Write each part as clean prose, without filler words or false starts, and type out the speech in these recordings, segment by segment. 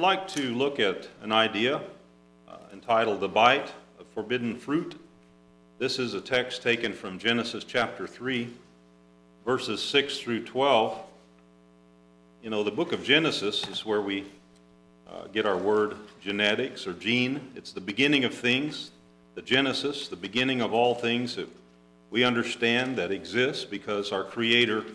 like to look at an idea entitled The Bite of Forbidden Fruit. This is a text taken from Genesis chapter 3, verses 6 through 12. You know, the book of Genesis is where we get our word genetics or gene. It's the beginning of things, the Genesis, the beginning of all things that we understand that exist because our Creator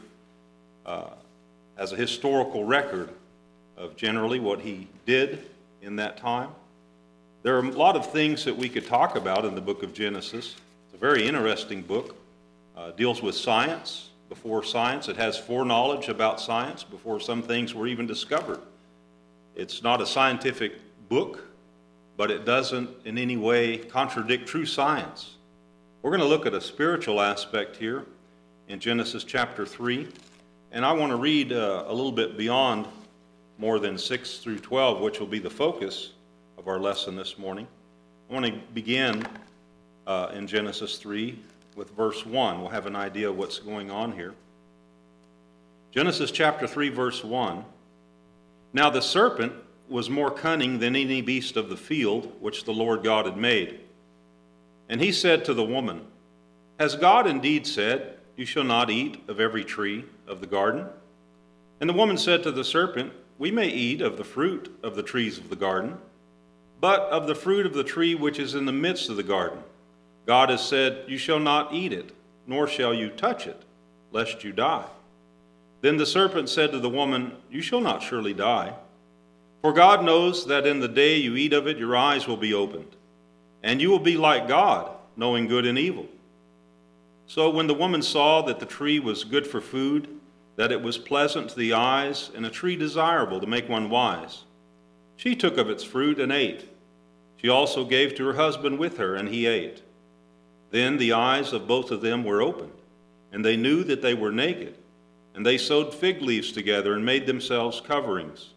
has a historical record of generally what He did in that time. There are a lot of things that we could talk about in the book of Genesis. It's a very interesting book. Deals with science. Before science, it has foreknowledge about science before some things were even discovered. It's not a scientific book, but it doesn't in any way contradict true science. We're going to look at a spiritual aspect here in Genesis chapter 3, and I want to read a little bit beyond more than 6 through 12, which will be the focus of our lesson this morning. I want to begin in Genesis 3 with verse 1. We'll have an idea of what's going on here. Genesis chapter 3, verse 1. Now the serpent was more cunning than any beast of the field which the Lord God had made. And he said to the woman, Has God indeed said, You shall not eat of every tree of the garden? And the woman said to the serpent, We may eat of the fruit of the trees of the garden, but of the fruit of the tree which is in the midst of the garden, God has said, You shall not eat it, nor shall you touch it, lest you die. Then the serpent said to the woman, You shall not surely die. For God knows that in the day you eat of it, your eyes will be opened, and you will be like God, knowing good and evil. So when the woman saw that the tree was good for food, that it was pleasant to the eyes, and a tree desirable to make one wise, she took of its fruit and ate. She also gave to her husband with her, and he ate. Then the eyes of both of them were opened, and they knew that they were naked, and they sewed fig leaves together and made themselves coverings.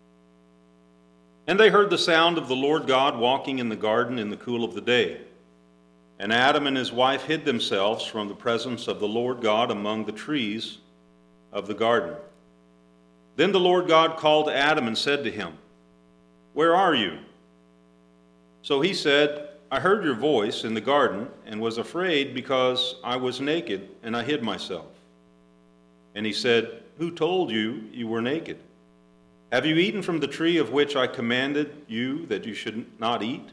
And they heard the sound of the Lord God walking in the garden in the cool of the day. And Adam and his wife hid themselves from the presence of the Lord God among the trees of the garden. Then the Lord God called to Adam and said to him, Where are you? So he said, I heard your voice in the garden and was afraid because I was naked and I hid myself. And he said, Who told you you were naked? Have you eaten from the tree of which I commanded you that you should not eat?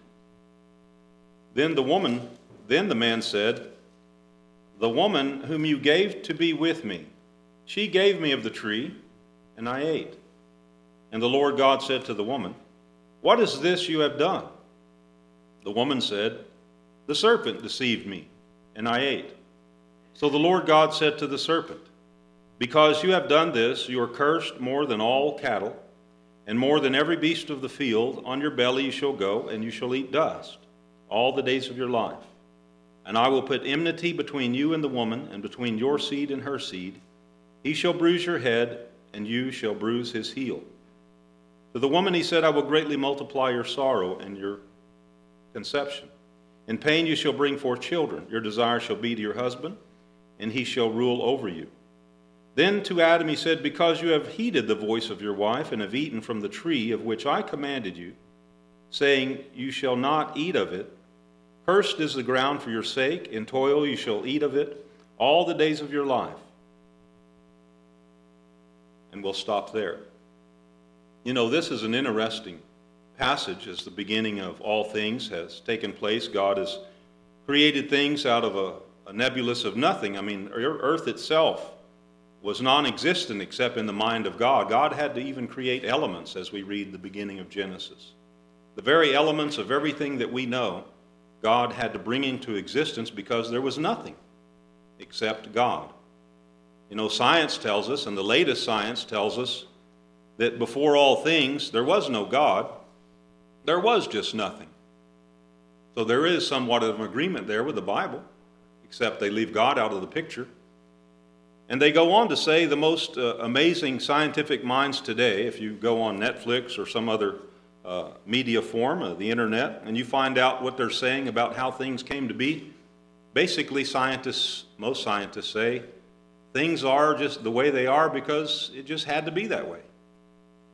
Then the man said, The woman whom you gave to be with me, she gave me of the tree, and I ate. And the Lord God said to the woman, What is this you have done? The woman said, The serpent deceived me, and I ate. So the Lord God said to the serpent, Because you have done this, you are cursed more than all cattle, and more than every beast of the field. On your belly you shall go, and you shall eat dust all the days of your life. And I will put enmity between you and the woman, and between your seed and her seed. He shall bruise your head, and you shall bruise his heel. To the woman he said, I will greatly multiply your sorrow and your conception. In pain you shall bring forth children. Your desire shall be to your husband, and he shall rule over you. Then to Adam he said, Because you have heeded the voice of your wife, and have eaten from the tree of which I commanded you, saying, You shall not eat of it, cursed is the ground for your sake. In toil you shall eat of it all the days of your life. And we'll stop there. You know, this is an interesting passage as the beginning of all things has taken place. God has created things out of a nebulous of nothing. I mean, earth itself was non-existent except in the mind of God. God had to even create elements as we read the beginning of Genesis. The very elements of everything that we know, God had to bring into existence because there was nothing except God. You know, science tells us, and the latest science tells us, that before all things, there was no God. There was just nothing. So there is somewhat of an agreement there with the Bible, except they leave God out of the picture. And they go on to say the most amazing scientific minds today, if you go on Netflix or some other media form, the internet, and you find out what they're saying about how things came to be, basically most scientists say, things are just the way they are because it just had to be that way.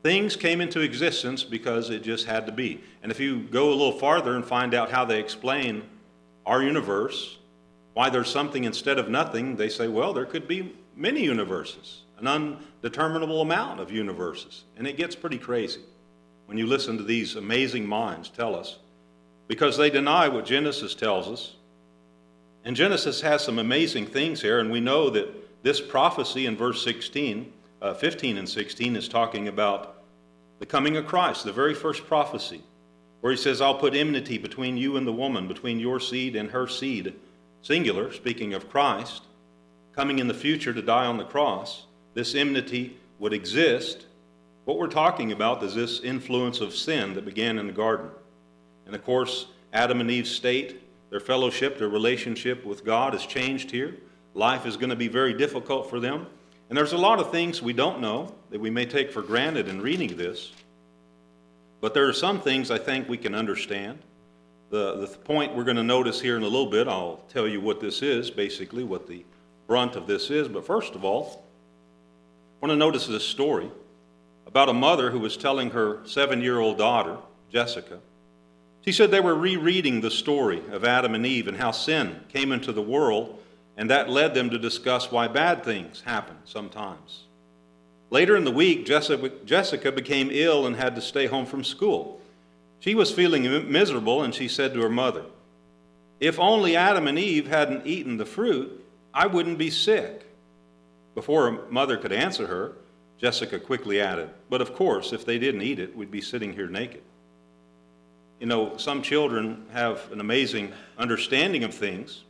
Things came into existence because it just had to be. And if you go a little farther and find out how they explain our universe, why there's something instead of nothing, they say, well, there could be many universes, an undeterminable amount of universes. And it gets pretty crazy when you listen to these amazing minds tell us, because they deny what Genesis tells us. And Genesis has some amazing things here, and we know that this prophecy in verse 15 and 16 is talking about the coming of Christ, the very first prophecy, where he says, I'll put enmity between you and the woman, between your seed and her seed, singular, speaking of Christ, coming in the future to die on the cross. This enmity would exist. What we're talking about is this influence of sin that began in the garden. And of course, Adam and Eve's state, their fellowship, their relationship with God has changed here. Life is going to be very difficult for them. And there's a lot of things we don't know that we may take for granted in reading this. But there are some things I think we can understand. The point we're going to notice here in a little bit, I'll tell you what this is, basically what the brunt of this is. But first of all, I want to notice this story about a mother who was telling her 7-year-old daughter, Jessica. She said they were rereading the story of Adam and Eve and how sin came into the world, and that led them to discuss why bad things happen sometimes. Later in the week, Jessica became ill and had to stay home from school. She was feeling miserable, and she said to her mother, if only Adam and Eve hadn't eaten the fruit, I wouldn't be sick. Before her mother could answer her, Jessica quickly added, but of course, if they didn't eat it, we'd be sitting here naked. You know, some children have an amazing understanding of things.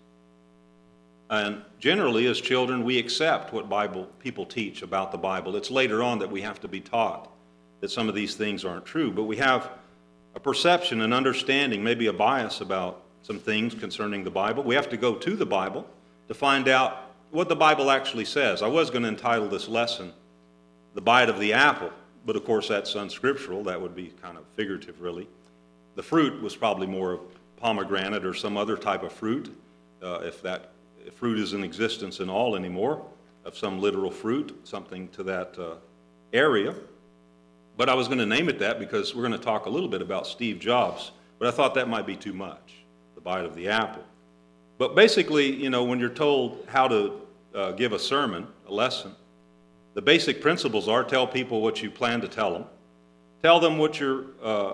And generally, as children, we accept what people teach about the Bible. It's later on that we have to be taught that some of these things aren't true. But we have a perception, an understanding, maybe a bias about some things concerning the Bible. We have to go to the Bible to find out what the Bible actually says. I was going to entitle this lesson, The Bite of the Apple, but of course that's unscriptural. That would be kind of figurative, really. The fruit was probably more of pomegranate or some other type of fruit, if that fruit is in existence in all anymore, of some literal fruit, something to that area. But I was going to name it that because we're going to talk a little bit about Steve Jobs, but I thought that might be too much, the bite of the apple. But basically, you know, when you're told how to give a sermon, a lesson, the basic principles are tell people what you plan to tell them what you're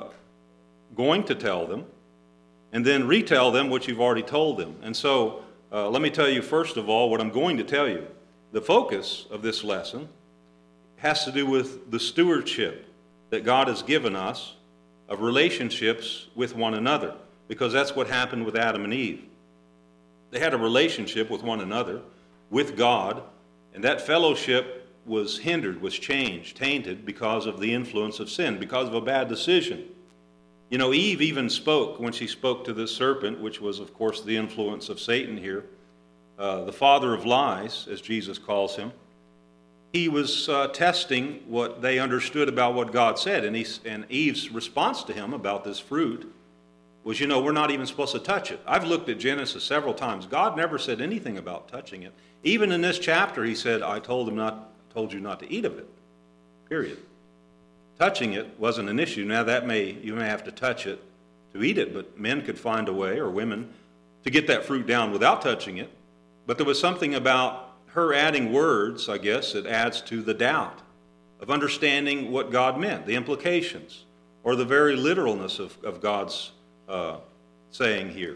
going to tell them, and then retell them what you've already told them. And so let me tell you, first of all, what I'm going to tell you. The focus of this lesson has to do with the stewardship that God has given us of relationships with one another, because that's what happened with Adam and Eve. They had a relationship with one another, with God, and that fellowship was hindered, was changed, tainted because of the influence of sin, because of a bad decision. You know, Eve even spoke when she spoke to the serpent, which was, of course, the influence of Satan here, the father of lies, as Jesus calls him. He was testing what they understood about what God said, and Eve's response to him about this fruit was, you know, we're not even supposed to touch it. I've looked at Genesis several times. God never said anything about touching it. Even in this chapter, he said, I told you not to eat of it, period. Touching it wasn't an issue. Now you may have to touch it to eat it, but men could find a way, or women, to get that fruit down without touching it. But there was something about her adding words, I guess, that adds to the doubt of understanding what God meant, the implications, or the very literalness of God's saying here.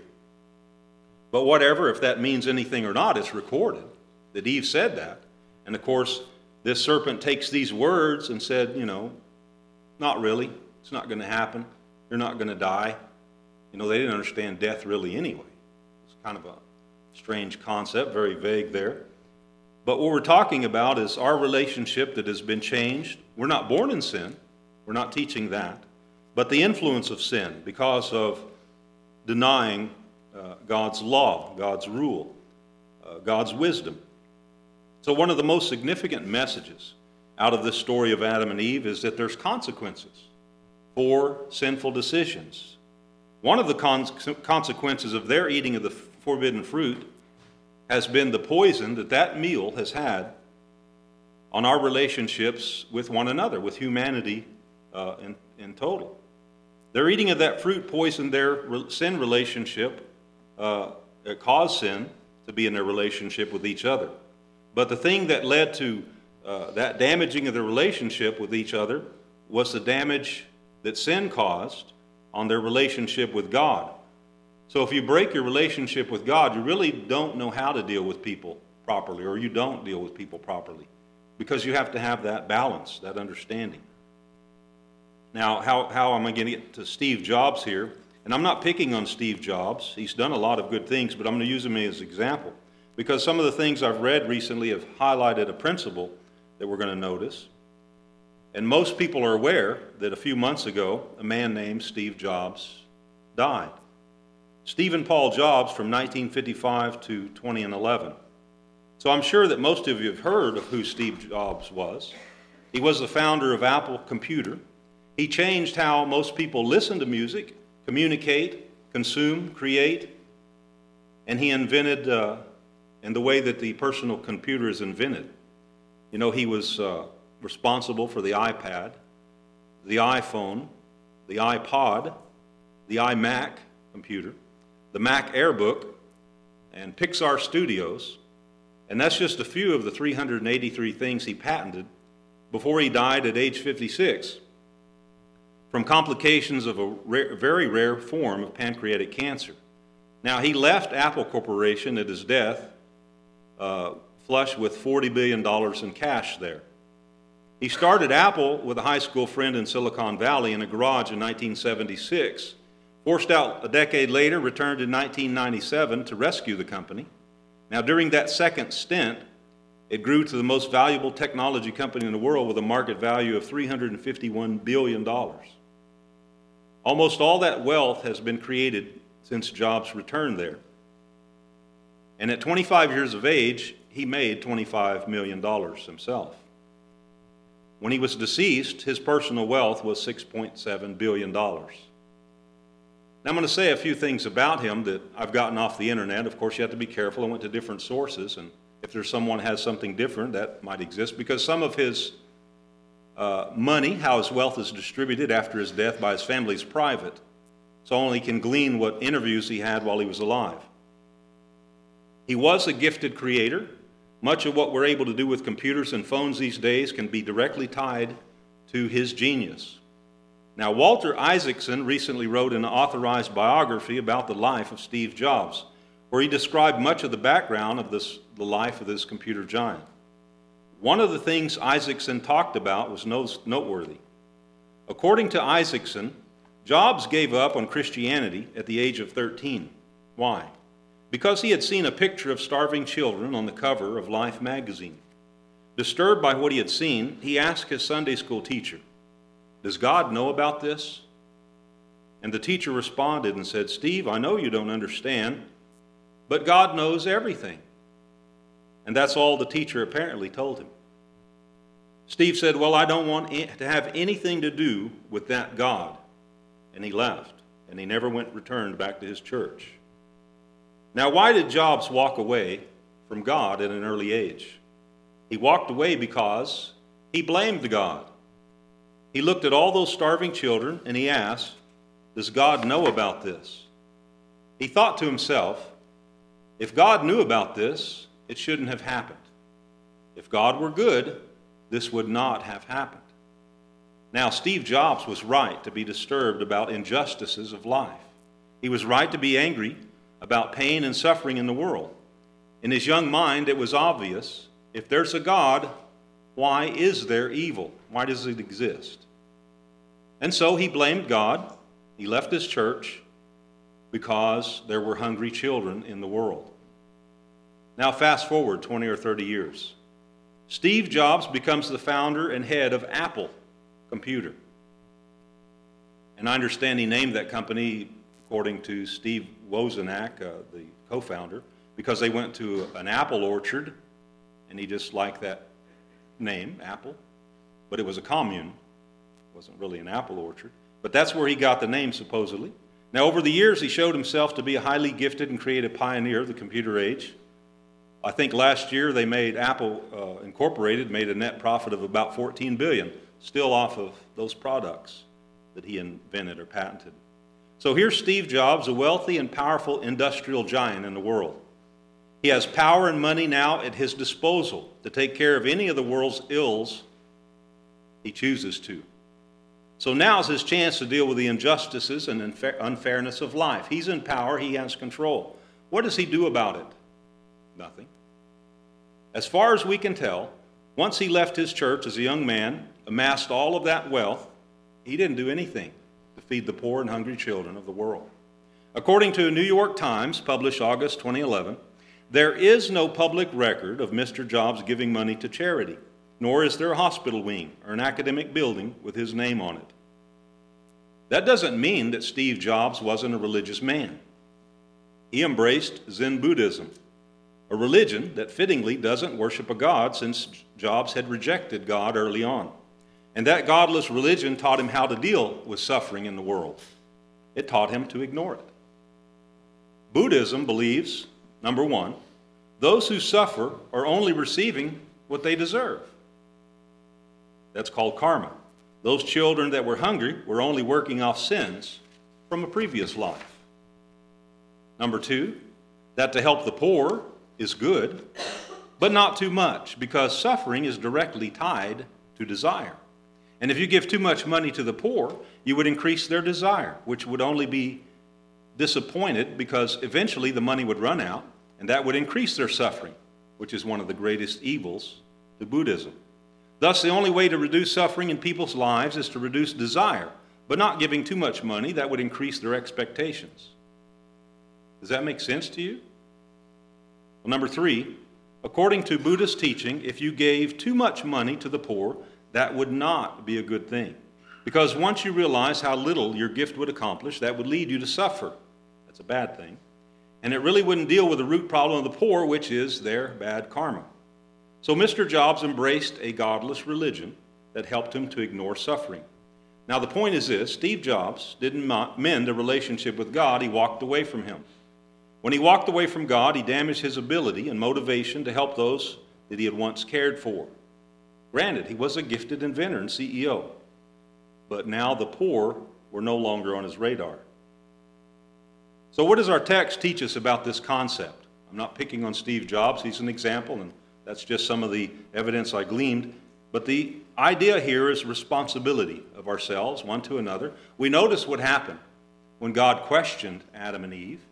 But whatever, if that means anything or not, it's recorded that Eve said that. And of course, this serpent takes these words and said, you know, not really. It's not going to happen. You're not going to die. You know, they didn't understand death really anyway. It's kind of a strange concept, very vague there. But what we're talking about is our relationship that has been changed. We're not born in sin. We're not teaching that. But the influence of sin because of denying God's law, God's rule, God's wisdom. So one of the most significant messages out of this story of Adam and Eve is that there's consequences for sinful decisions. One of the consequences of their eating of the forbidden fruit has been the poison that meal has had on our relationships with one another, with humanity in total. Their eating of that fruit poisoned their sin relationship. It caused sin to be in their relationship with each other. But the thing that led to that damaging of their relationship with each other was the damage that sin caused on their relationship with God. So if you break your relationship with God, you really don't know how to deal with people properly, or you don't deal with people properly, because you have to have that balance, that understanding. Now, how am I going to get to Steve Jobs here? And I'm not picking on Steve Jobs. He's done a lot of good things, but I'm going to use him as an example, because some of the things I've read recently have highlighted a principle that we're going to notice. And most people are aware that a few months ago, a man named Steve Jobs died. Stephen Paul Jobs, from 1955 to 2011. So I'm sure that most of you have heard of who Steve Jobs was. He was the founder of Apple Computer. He changed how most people listen to music, communicate, consume, create, and he invented in the way that the personal computer is invented. You know, he was responsible for the iPad, the iPhone, the iPod, the iMac computer, the Mac Airbook, and Pixar Studios. And that's just a few of the 383 things he patented before he died at age 56 from complications of a very rare form of pancreatic cancer. Now, he left Apple Corporation at his death flush with $40 billion in cash there. He started Apple with a high school friend in Silicon Valley in a garage in 1976, forced out a decade later, returned in 1997 to rescue the company. Now, during that second stint, it grew to the most valuable technology company in the world with a market value of $351 billion. Almost all that wealth has been created since Jobs returned there. And at 25 years of age, he made $25 million himself. When he was deceased, his personal wealth was $6.7 billion. Now, I'm going to say a few things about him that I've gotten off the internet. Of course, you have to be careful. I went to different sources, and if there's someone has something different, that might exist, because some of his money, how his wealth is distributed after his death by his family, is private. So only can glean what interviews he had while he was alive. He was a gifted creator. Much of what we're able to do with computers and phones these days can be directly tied to his genius. Now, Walter Isaacson recently wrote an authorized biography about the life of Steve Jobs, where he described much of the background of the life of this computer giant. One of the things Isaacson talked about was noteworthy. According to Isaacson, Jobs gave up on Christianity at the age of 13. Why? Because he had seen a picture of starving children on the cover of Life magazine. Disturbed by what he had seen, he asked his Sunday school teacher, "Does God know about this?" And the teacher responded and said, "Steve, I know you don't understand, but God knows everything." And that's all the teacher apparently told him. Steve said, "Well, I don't want to have anything to do with that God." And he left, and he never returned back to his church. Now, why did Jobs walk away from God at an early age? He walked away because he blamed God. He looked at all those starving children and he asked, "Does God know about this?" He thought to himself, if God knew about this, it shouldn't have happened. If God were good, this would not have happened. Now, Steve Jobs was right to be disturbed about injustices of life. He was right to be angry about pain and suffering in the world. In his young mind, it was obvious, if there's a God, why is there evil? Why does it exist? And so he blamed God. He left his church because there were hungry children in the world. Now fast forward 20 or 30 years. Steve Jobs becomes the founder and head of Apple Computer. And I understand he named that company, according to Steve Wozniak, the co-founder, because they went to an apple orchard, and he just liked that name, Apple. But it was a commune. It wasn't really an apple orchard. But that's where he got the name, supposedly. Now, over the years, he showed himself to be a highly gifted and creative pioneer of the computer age. I think last year they made, Apple Incorporated made a net profit of about $14 billion, still off of those products that he invented or patented. So here's Steve Jobs, a wealthy and powerful industrial giant in the world. He has power and money now at his disposal to take care of any of the world's ills he chooses to. So now's his chance to deal with the injustices and unfairness of life. He's in power, he has control. What does he do about it? Nothing. As far as we can tell, once he left his church as a young man, amassed all of that wealth, he didn't do anything to feed the poor and hungry children of the world. According to a New York Times published August 2011, there is no public record of Mr. Jobs giving money to charity, nor is there a hospital wing or an academic building with his name on it. That doesn't mean that Steve Jobs wasn't a religious man. He embraced Zen Buddhism, a religion that fittingly doesn't worship a god, since Jobs had rejected God early on. And that godless religion taught him how to deal with suffering in the world. It taught him to ignore it. Buddhism believes, number one, those who suffer are only receiving what they deserve. That's called karma. Those children that were hungry were only working off sins from a previous life. Number two, that to help the poor is good, but not too much, because suffering is directly tied to desire. And if you give too much money to the poor, you would increase their desire, which would only be disappointed because eventually the money would run out, and that would increase their suffering, which is one of the greatest evils to Buddhism. Thus, the only way to reduce suffering in people's lives is to reduce desire, but not giving too much money. That would increase their expectations. Does that make sense to you? Well, number three, according to Buddhist teaching, if you gave too much money to the poor, that would not be a good thing. Because once you realize how little your gift would accomplish, that would lead you to suffer. That's a bad thing. And it really wouldn't deal with the root problem of the poor, which is their bad karma. So Mr. Jobs embraced a godless religion that helped him to ignore suffering. Now the point is this: Steve Jobs didn't mend a relationship with God, he walked away from him. When he walked away from God, he damaged his ability and motivation to help those that he had once cared for. Granted, he was a gifted inventor and CEO, but now the poor were no longer on his radar. So what does our text teach us about this concept? I'm not picking on Steve Jobs, he's an example, and that's just some of the evidence I gleaned. But the idea here is responsibility of ourselves, one to another. We notice what happened when God questioned Adam and Eve.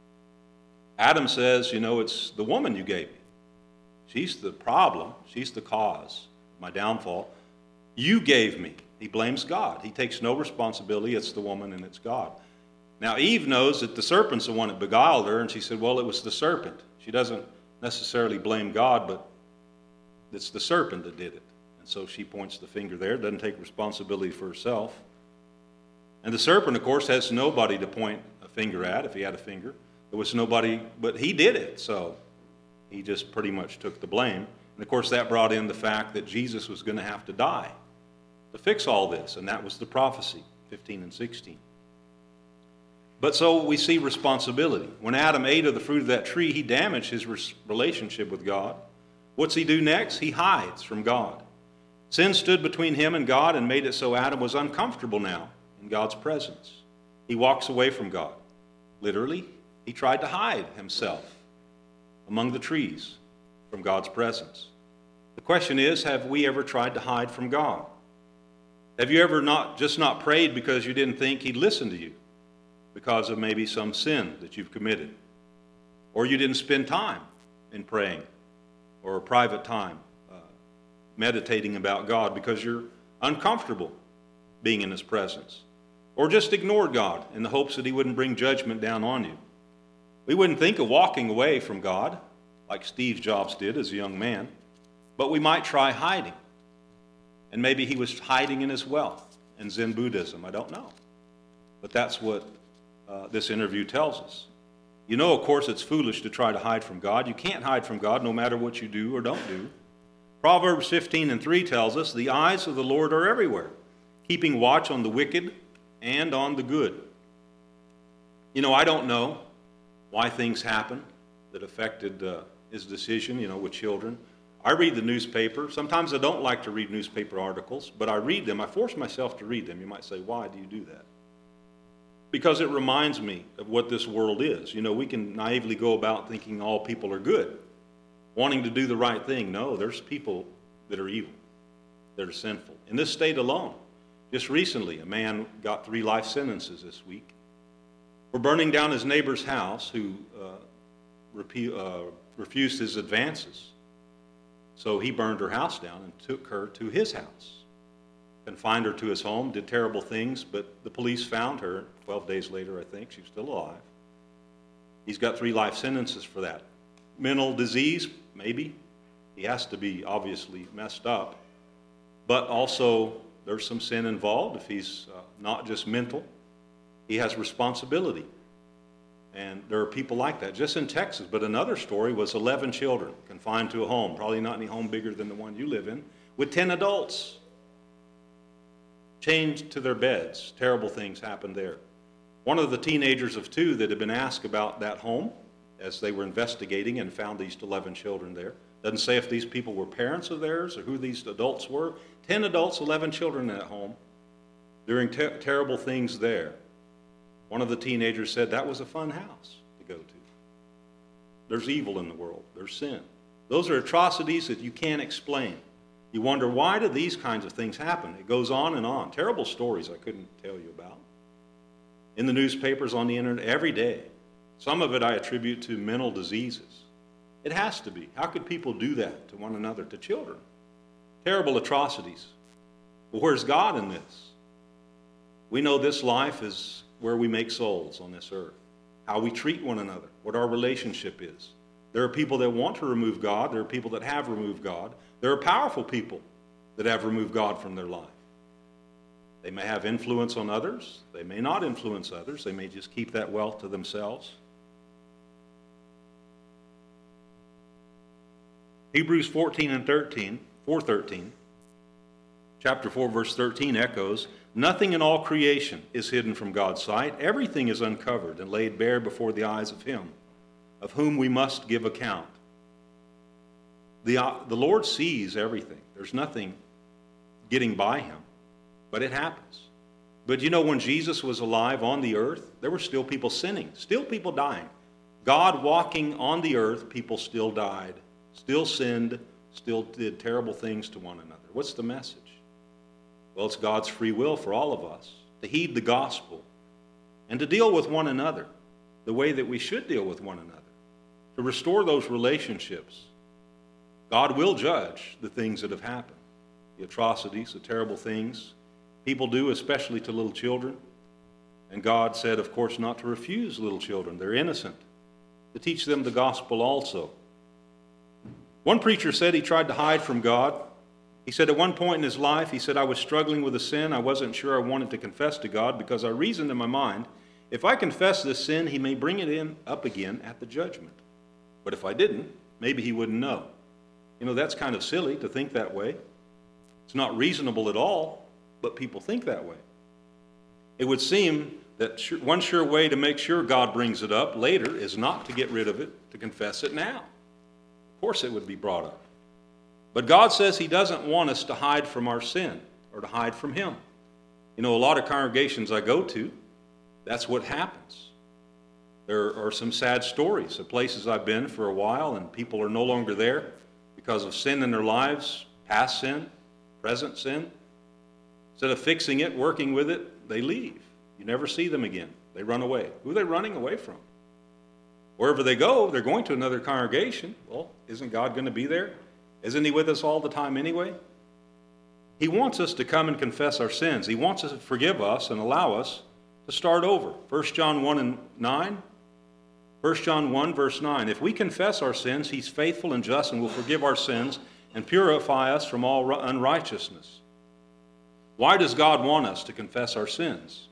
Adam says, it's the woman you gave me. She's the problem. She's the cause of my downfall. You gave me. He blames God. He takes no responsibility. It's the woman and it's God. Now, Eve knows that the serpent's the one that beguiled her, and she said, well, it was the serpent. She doesn't necessarily blame God, but it's the serpent that did it. And so she points the finger there, doesn't take responsibility for herself. And the serpent, of course, has nobody to point a finger at. If he had a finger, there was nobody, but he did it. So he just pretty much took the blame. And of course, that brought in the fact that Jesus was going to have to die to fix all this. And that was the prophecy, 15 and 16. But so we see responsibility. When Adam ate of the fruit of that tree, he damaged his relationship with God. What's he do next? He hides from God. Sin stood between him and God and made it so Adam was uncomfortable now in God's presence. He walks away from God. Literally, he tried to hide himself among the trees from God's presence. The question is, have we ever tried to hide from God? Have you ever not prayed because you didn't think he'd listen to you? Because of maybe some sin that you've committed? Or you didn't spend time in praying or a private time meditating about God because you're uncomfortable being in his presence? Or just ignored God in the hopes that he wouldn't bring judgment down on you? We wouldn't think of walking away from God like Steve Jobs did as a young man, but we might try hiding. And maybe he was hiding in his wealth in Zen Buddhism. I don't know. But that's what this interview tells us. Of course, it's foolish to try to hide from God. You can't hide from God no matter what you do or don't do. Proverbs 15 and 3 tells us, the eyes of the Lord are everywhere, keeping watch on the wicked and on the good. I don't know why things happened that affected his decision, with children. I read the newspaper. Sometimes I don't like to read newspaper articles, but I read them. I force myself to read them. You might say, why do you do that? Because it reminds me of what this world is. We can naively go about thinking all people are good, wanting to do the right thing. No, there's people that are evil, that are sinful. In this state alone, just recently, a man got 3 life sentences this week for burning down his neighbor's house who refused his advances. So he burned her house down and took her to his house, confined her to his home, did terrible things, but the police found her 12 days later, I think. She's still alive. He's got 3 life sentences for that. Mental disease, maybe. He has to be obviously messed up. But also, there's some sin involved. If he's not just mental, he has responsibility. And there are people like that, just in Texas. But another story was 11 children confined to a home, probably not any home bigger than the one you live in, with 10 adults chained to their beds. Terrible things happened there. One of the teenagers of 2 that had been asked about that home as they were investigating and found these 11 children there, doesn't say if these people were parents of theirs or who these adults were. 10 adults, 11 children in that home, doing terrible things there. One of the teenagers said that was a fun house to go to. There's evil in the world. There's sin. Those are atrocities that you can't explain. You wonder, why do these kinds of things happen? It goes on and on. Terrible stories I couldn't tell you about. In the newspapers, on the internet, every day. Some of it I attribute to mental diseases. It has to be. How could people do that to one another, to children? Terrible atrocities. But where's God in this? We know this life is where we make souls on this earth, how we treat one another, what our relationship is. There are people that want to remove God. There are people that have removed God. There are powerful people that have removed God from their life. They may have influence on others. They may not influence others. They may just keep that wealth to themselves. Hebrews 4:13, chapter 4, verse 13 echoes, nothing in all creation is hidden from God's sight. Everything is uncovered and laid bare before the eyes of Him, of whom we must give account. The Lord sees everything. There's nothing getting by Him, but it happens. But when Jesus was alive on the earth, there were still people sinning, still people dying. God walking on the earth, people still died, still sinned, still did terrible things to one another. What's the message? Well, it's God's free will for all of us to heed the gospel and to deal with one another the way that we should deal with one another, to restore those relationships. God will judge the things that have happened, the atrocities, the terrible things people do, especially to little children. And God said, of course, not to refuse little children. They're innocent. To teach them the gospel also. One preacher said he tried to hide from God. He said at one point in his life, he said, I was struggling with a sin. I wasn't sure I wanted to confess to God because I reasoned in my mind, if I confess this sin, He may bring it up again at the judgment. But if I didn't, maybe He wouldn't know. That's kind of silly to think that way. It's not reasonable at all, but people think that way. It would seem that one sure way to make sure God brings it up later is not to get rid of it, to confess it now. Of course it would be brought up. But God says He doesn't want us to hide from our sin or to hide from Him. A lot of congregations I go to, that's what happens. There are some sad stories of places I've been for a while and people are no longer there because of sin in their lives, past sin, present sin. Instead of fixing it, working with it, they leave. You never see them again. They run away. Who are they running away from? Wherever they go, they're going to another congregation. Well, isn't God going to be there? Isn't He with us all the time anyway? He wants us to come and confess our sins. He wants us to forgive us and allow us to start over. 1 John 1 verse 9. If we confess our sins, He's faithful and just and will forgive our sins and purify us from all unrighteousness. Why does God want us to confess our sins?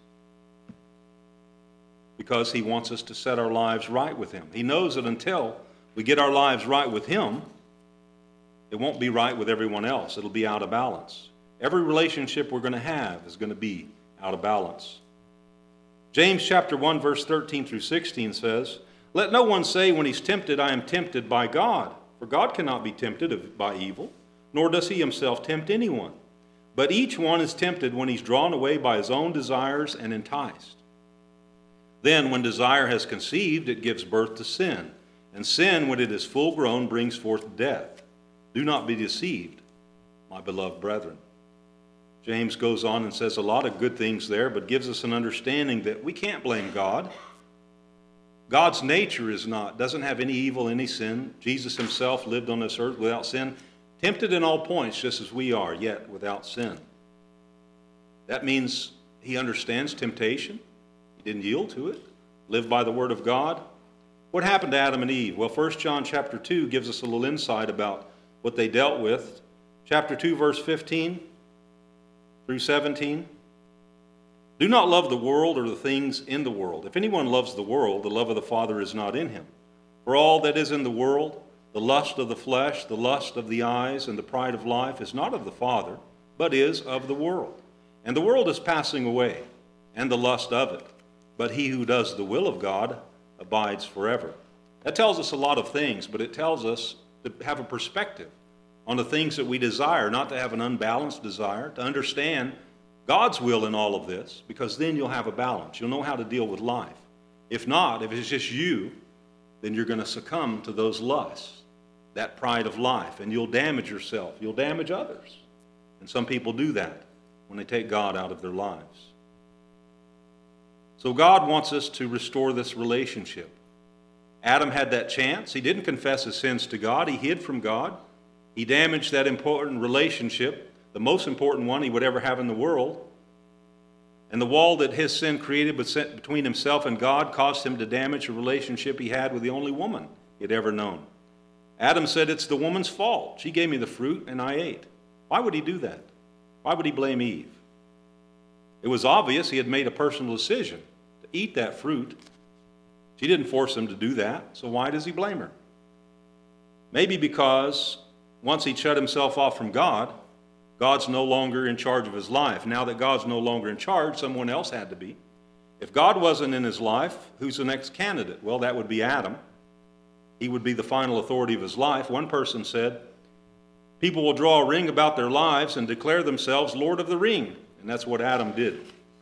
Because He wants us to set our lives right with Him. He knows that until we get our lives right with Him, it won't be right with everyone else. It'll be out of balance. Every relationship we're going to have is going to be out of balance. James chapter 1, verse 13 through 16 says, Let no one say when he's tempted, I am tempted by God. For God cannot be tempted by evil, nor does he himself tempt anyone. But each one is tempted when he's drawn away by his own desires and enticed. Then, when desire has conceived, it gives birth to sin. And sin, when it is full grown, brings forth death. Do not be deceived, my beloved brethren. James goes on and says a lot of good things there, but gives us an understanding that we can't blame God. God's nature doesn't have any evil, any sin. Jesus himself lived on this earth without sin, tempted in all points just as we are, yet without sin. That means he understands temptation. He didn't yield to it. Lived by the word of God. What happened to Adam and Eve? Well, 1 John chapter 2 gives us a little insight about what they dealt with. Chapter 2, verse 15 through 17. Do not love the world or the things in the world. If anyone loves the world, the love of the Father is not in him. For all that is in the world, the lust of the flesh, the lust of the eyes, and the pride of life is not of the Father, but is of the world. And the world is passing away, and the lust of it. But he who does the will of God abides forever. That tells us a lot of things, but it tells us to have a perspective on the things that we desire, not to have an unbalanced desire, to understand God's will in all of this, because then you'll have a balance. You'll know how to deal with life. If not, if it's just you, then you're going to succumb to those lusts, that pride of life, and you'll damage yourself. You'll damage others. And some people do that when they take God out of their lives. So God wants us to restore this relationship. Adam had that chance. He didn't confess his sins to God. He hid from God. He damaged that important relationship, the most important one he would ever have in the world. And the wall that his sin created between himself and God caused him to damage a relationship he had with the only woman he had ever known. Adam said, it's the woman's fault. She gave me the fruit and I ate. Why would he do that? Why would he blame Eve? It was obvious he had made a personal decision to eat that fruit. She didn't force him to do that, so why does he blame her? Maybe because once he shut himself off from God, God's no longer in charge of his life. Now that God's no longer in charge, someone else had to be. If God wasn't in his life, who's the next candidate? Well, that would be Adam. He would be the final authority of his life. One person said, people will draw a ring about their lives and declare themselves Lord of the ring. And that's what Adam did.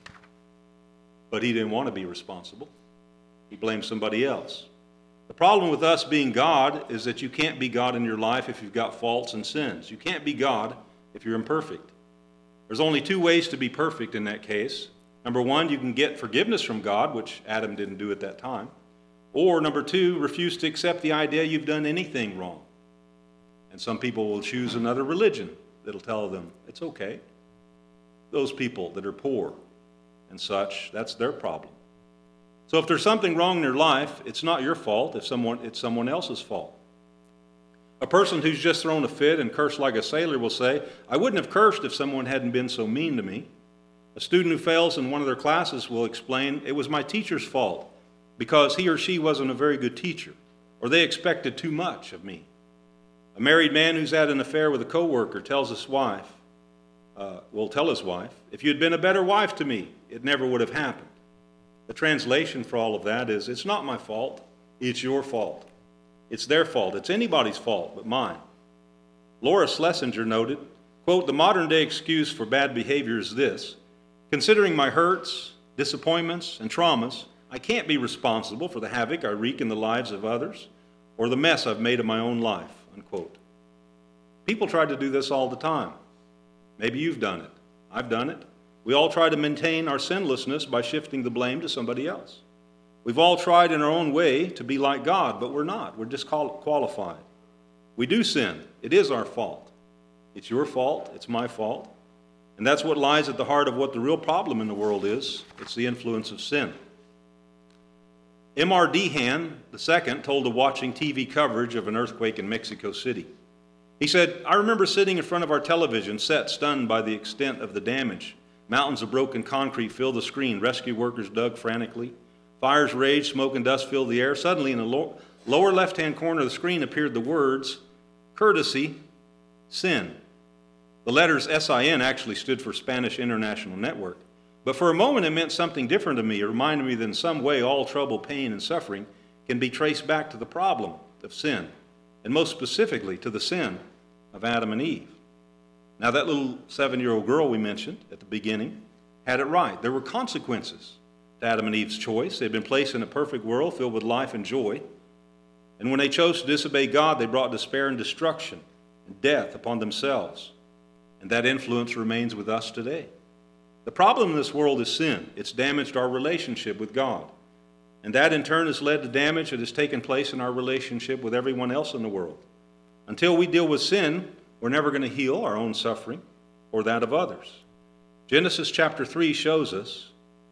But he didn't want to be responsible. He blamed somebody else. The problem with us being God is that you can't be God in your life if you've got faults and sins. You can't be God if you're imperfect. There's only two ways to be perfect in that case. Number one, you can get forgiveness from God, which Adam didn't do at that time. Or number two, refuse to accept the idea you've done anything wrong. And some people will choose another religion that'll tell them it's okay. Those people that are poor and such, that's their problem. So if there's something wrong in your life, it's not your fault. It's someone else's fault. A person who's just thrown a fit and cursed like a sailor will say, I wouldn't have cursed if someone hadn't been so mean to me. A student who fails in one of their classes will explain, it was my teacher's fault because he or she wasn't a very good teacher, or they expected too much of me. A married man who's had an affair with a coworker tells his wife, will tell his wife, if you'd been a better wife to me, it never would have happened. The translation for all of that is, it's not my fault, it's your fault. It's their fault. It's anybody's fault but mine. Laura Schlesinger noted, quote, the modern day excuse for bad behavior is this, considering my hurts, disappointments, and traumas, I can't be responsible for the havoc I wreak in the lives of others or the mess I've made of my own life, unquote. People try to do this all the time. Maybe you've done it. I've done it. We all try to maintain our sinlessness by shifting the blame to somebody else. We've all tried in our own way to be like God, but we're not. We're disqualified. We do sin. It is our fault. It's your fault. It's my fault. And that's what lies at the heart of what the real problem in the world is. It's the influence of sin. M.R. Dehan II told of watching TV coverage of an earthquake in Mexico City. He said, I remember sitting in front of our television set, stunned by the extent of the damage. Mountains of broken concrete filled the screen. Rescue workers dug frantically. Fires raged, smoke and dust filled the air. Suddenly, in the lower left-hand corner of the screen appeared the words, courtesy, sin. The letters SIN actually stood for Spanish International Network. But for a moment, it meant something different to me. It reminded me that in some way, all trouble, pain, and suffering can be traced back to the problem of sin, and most specifically to the sin of Adam and Eve. Now, that little 7-year-old girl we mentioned at the beginning had it right. There were consequences to Adam and Eve's choice. They had been placed in a perfect world filled with life and joy. And when they chose to disobey God, they brought despair and destruction and death upon themselves. And that influence remains with us today. The problem in this world is sin. It's damaged our relationship with God. And that in turn has led to damage that has taken place in our relationship with everyone else in the world. Until we deal with sin, we're never going to heal our own suffering or that of others. Genesis chapter 3 shows us,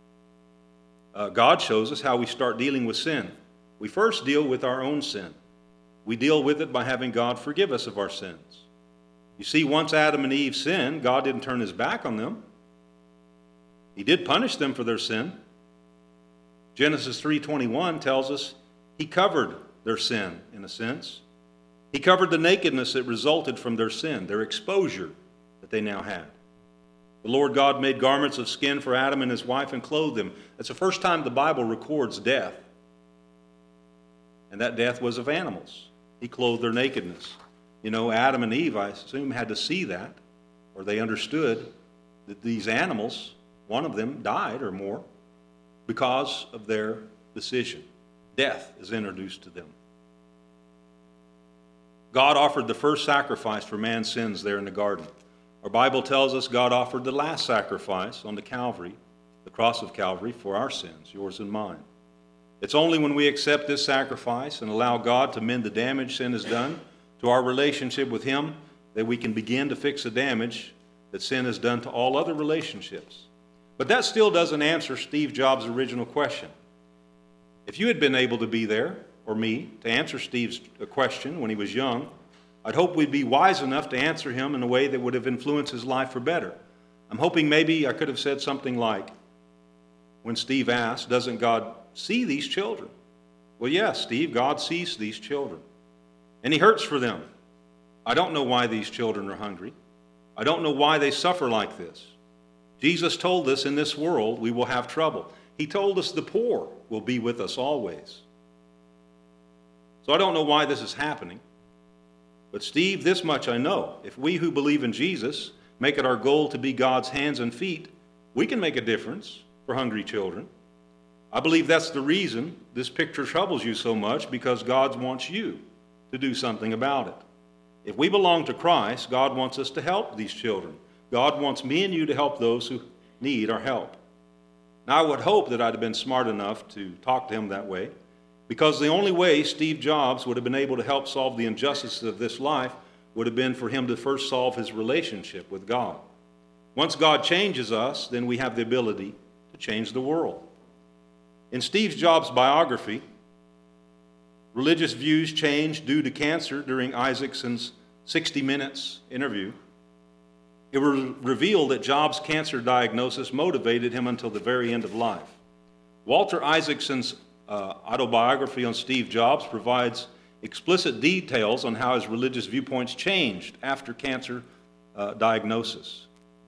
God shows us how we start dealing with sin. We first deal with our own sin. We deal with it by having God forgive us of our sins. You see, once Adam and Eve sinned, God didn't turn his back on them. He did punish them for their sin. Genesis 3:21 tells us he covered their sin, in a sense. He covered the nakedness that resulted from their sin, their exposure that they now had. The Lord God made garments of skin for Adam and his wife and clothed them. That's the first time the Bible records death. And that death was of animals. He clothed their nakedness. You know, Adam and Eve, I assume, had to see that, or they understood that these animals, one of them died or more, because of their decision. Death is introduced to them. God offered the first sacrifice for man's sins there in the garden. Our Bible tells us God offered the last sacrifice on the Calvary, the cross of Calvary, for our sins, yours and mine. It's only when we accept this sacrifice and allow God to mend the damage sin has done to our relationship with him that we can begin to fix the damage that sin has done to all other relationships. But that still doesn't answer Steve Jobs' original question. If you had been able to be there, or me, to answer Steve's question when he was young, I'd hope we'd be wise enough to answer him in a way that would have influenced his life for better. I'm hoping maybe I could have said something like, when Steve asked, doesn't God see these children? Well, yes, Steve, God sees these children. And he hurts for them. I don't know why these children are hungry. I don't know why they suffer like this. Jesus told us in this world we will have trouble. He told us the poor will be with us always. So I don't know why this is happening. But Steve, this much I know. If we who believe in Jesus make it our goal to be God's hands and feet, we can make a difference for hungry children. I believe that's the reason this picture troubles you so much, because God wants you to do something about it. If we belong to Christ, God wants us to help these children. God wants me and you to help those who need our help. Now, I would hope that I'd have been smart enough to talk to him that way, because the only way Steve Jobs would have been able to help solve the injustices of this life would have been for him to first solve his relationship with God. Once God changes us, then we have the ability to change the world. In Steve Jobs' biography, religious views changed due to cancer during Isaacson's 60 Minutes interview. It was revealed that Jobs' cancer diagnosis motivated him until the very end of life. Walter Isaacson's autobiography on Steve Jobs provides explicit details on how his religious viewpoints changed after cancer diagnosis.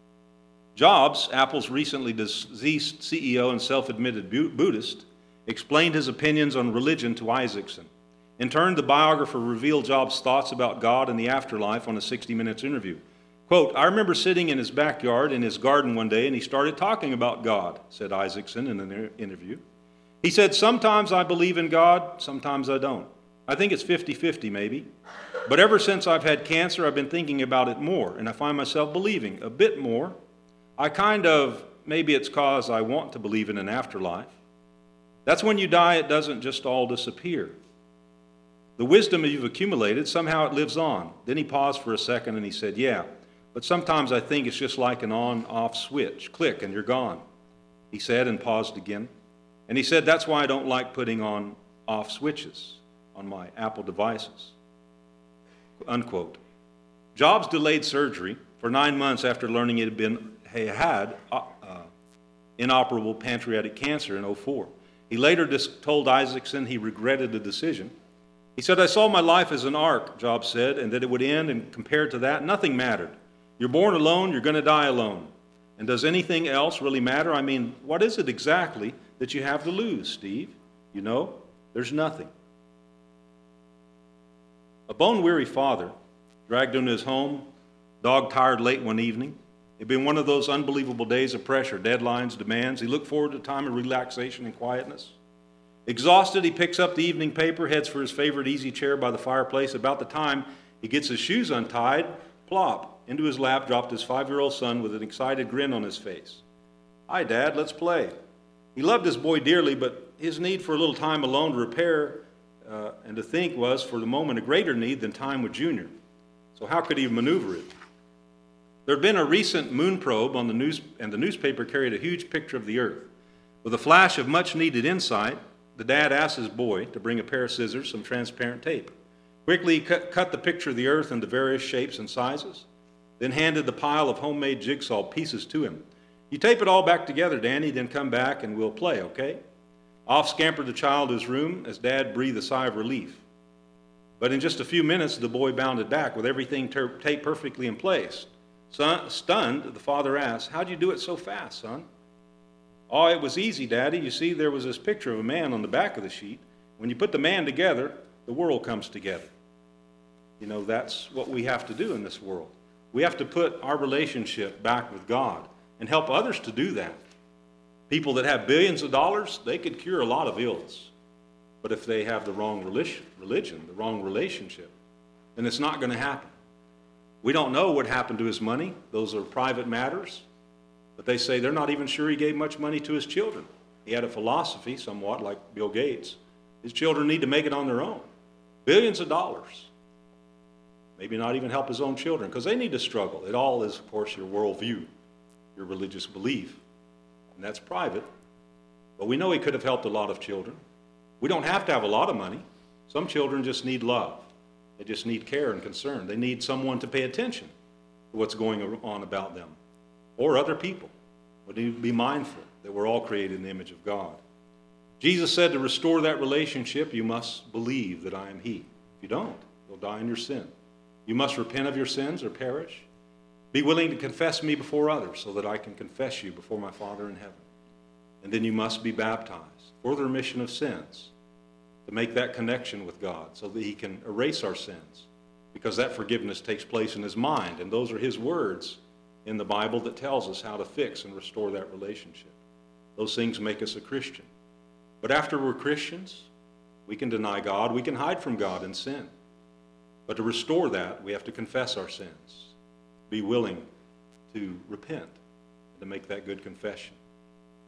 Jobs, Apple's recently deceased CEO and self-admitted Buddhist, explained his opinions on religion to Isaacson. In turn, the biographer revealed Jobs' thoughts about God and the afterlife on a 60 Minutes interview. Quote, I remember sitting in his backyard in his garden one day and he started talking about God, said Isaacson in an interview. He said, sometimes I believe in God, sometimes I don't. I think it's 50-50 maybe. But ever since I've had cancer, I've been thinking about it more, and I find myself believing a bit more. Maybe it's because I want to believe in an afterlife. That's when you die, it doesn't just all disappear. The wisdom you've accumulated, somehow it lives on. Then he paused for a second and he said, yeah, but sometimes I think it's just like an on-off switch. Click and you're gone, he said, and paused again. And he said, that's why I don't like putting on off switches on my Apple devices. Unquote. Jobs delayed surgery for 9 months after learning he had inoperable pancreatic cancer in 2004. He later told Isaacson he regretted the decision. He said, I saw my life as an arc, Jobs said, and that it would end, and compared to that, nothing mattered. You're born alone, you're going to die alone. And does anything else really matter? I mean, what is it exactly that you have to lose, Steve? You know? there's nothing. A bone-weary father dragged him to his home, dog-tired late one evening. It had been one of those unbelievable days of pressure, deadlines, demands. He looked forward to a time of relaxation and quietness. Exhausted, he picks up the evening paper, heads for his favorite easy chair by the fireplace. About the time he gets his shoes untied, plop, into his lap dropped his 5-year-old son with an excited grin on his face. "Hi, Dad, let's play." He loved his boy dearly, but his need for a little time alone to repair and to think was, for the moment, a greater need than time with Junior. So how could he maneuver it? There had been a recent moon probe on the news, and the newspaper carried a huge picture of the Earth. With a flash of much-needed insight, the dad asked his boy to bring a pair of scissors, some transparent tape. Quickly, he cut the picture of the Earth into various shapes and sizes, then handed the pile of homemade jigsaw pieces to him. "You tape it all back together, Danny, then come back and we'll play, okay?" Off scampered the child to his room as Dad breathed a sigh of relief. But in just a few minutes, the boy bounded back with everything taped perfectly in place. Stunned, the father asked, "How'd you do it so fast, son?" "Oh, it was easy, Daddy. You see, there was this picture of a man on the back of the sheet. When you put the man together, the world comes together." You know, that's what we have to do in this world. We have to put our relationship back with God and help others to do that. People that have billions of dollars, they could cure a lot of ills. But if they have the wrong religion, the wrong relationship, then it's not going to happen. We don't know what happened to his money. Those are private matters. But they say they're not even sure he gave much money to his children. He had a philosophy, somewhat like Bill Gates. His children need to make it on their own. Billions of dollars. Maybe not even help his own children, because they need to struggle. It all is, of course, your worldview, your religious belief. And that's private. But we know he could have helped a lot of children. We don't have to have a lot of money. Some children just need love. They just need care and concern. They need someone to pay attention to what's going on about them, or other people. We need to be mindful that we're all created in the image of God. Jesus said to restore that relationship, you must believe that I am He. If you don't, you'll die in your sin. You must repent of your sins or perish. Be willing to confess me before others so that I can confess you before my Father in heaven. And then you must be baptized for the remission of sins, to make that connection with God so that He can erase our sins, because that forgiveness takes place in His mind, and those are His words in the Bible that tells us how to fix and restore that relationship. Those things make us a Christian. But after we're Christians, we can deny God, we can hide from God and sin. But to restore that, we have to confess our sins, be willing to repent, and to make that good confession.